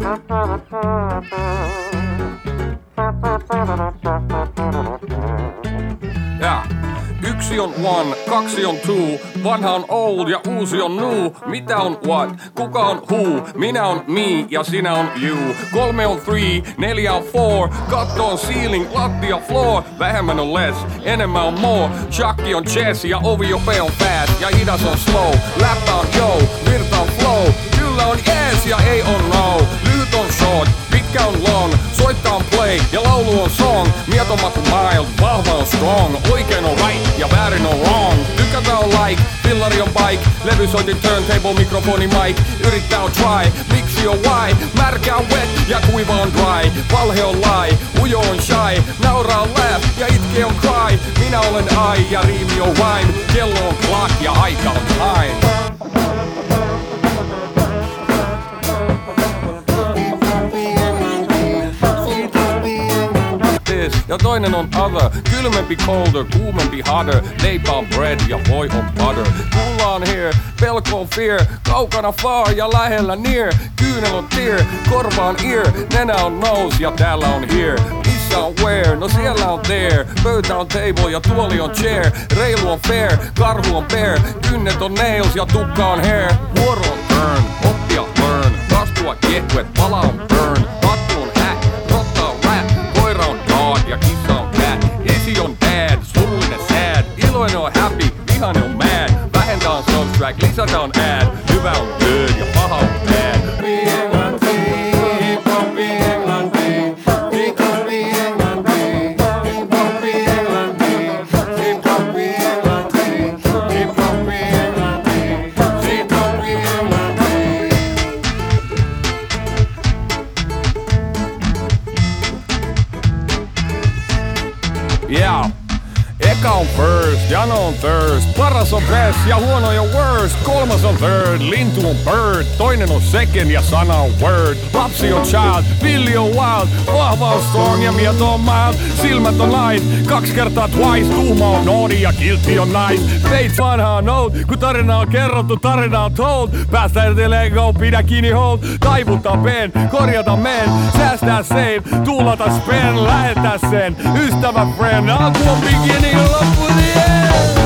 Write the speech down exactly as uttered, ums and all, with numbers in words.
Yeah. Yksi on one, kaksi on two, vanha on old ja uusi on new. Mitä on what, kuka on who, minä on me ja sinä on you. Kolme on three, neljä on four, katto on ceiling, lattia floor. Vähemmän on less, enemmän on more. Shakki on chess ja ovi jope on fast ja hidas on slow. Läppä on yo, virta on flow. Kyllä on yes ja ei on no. Lyhyt on short, pitkä on long. Soittaa on play ja laulu on song. Mietomat on mild, vahva on strong. Oikein on right ja väärin on wrong. Tykätä on like, fillari on bike. Levysoitin turntable, mikrofoni mic. Yrittää on try, miksi on why. Märkä on wet ja kuiva on dry. Valhe on lie, ujo on shy. Nauraa on laugh ja itke on cry. Minä olen I ja riimi on rhyme. Kello on clock ja aika on time. Ja toinen on other, kylmempi colder, kuumempi hotter. Leipä on bread ja voi on butter. Kuulla on here, pelko on fear. Kaukana far ja lähellä near. Kyynel on tear, korva on ear. Nenä on nose ja täällä on here. Missä on where, no siellä on there. Pöytä on table ja tuoli on chair. Reilu on fair, karhu on bear. Kynnet on nails ja tukka on hair. Vuoro on turn, oppia learn. Kastua get wet, pala on burn. Hattu on hat, rotta on rat. Koira on dog ja kissa on cat. Esi on dad, surullinen sad. Iloinen on happy, vihainen on mad. Vähentä on soundtrack, lisätä on ad. Hyvä on good ja paha on bad. Yeah. Eka on first, jano on thirst, paras on best ja huono ja worst. Kolmas on third, lintu on bird, toinen on second ja sana on word. Lapsi on child, villi on wild, vahva on strong ja mieto on mild. Silmät on light, kaksi kertaa twice, tuuma on naughty ja guilty on nice. Fates vanha on old, kun tarina on kerrottu, tarina on told. Päästä eteleen go, pidä kiinni hold. Taivuttaa pen, korjata men, säästää save, tuulata spend, lähettää sen. Ystävä friend, alku on beginning, loppu the end.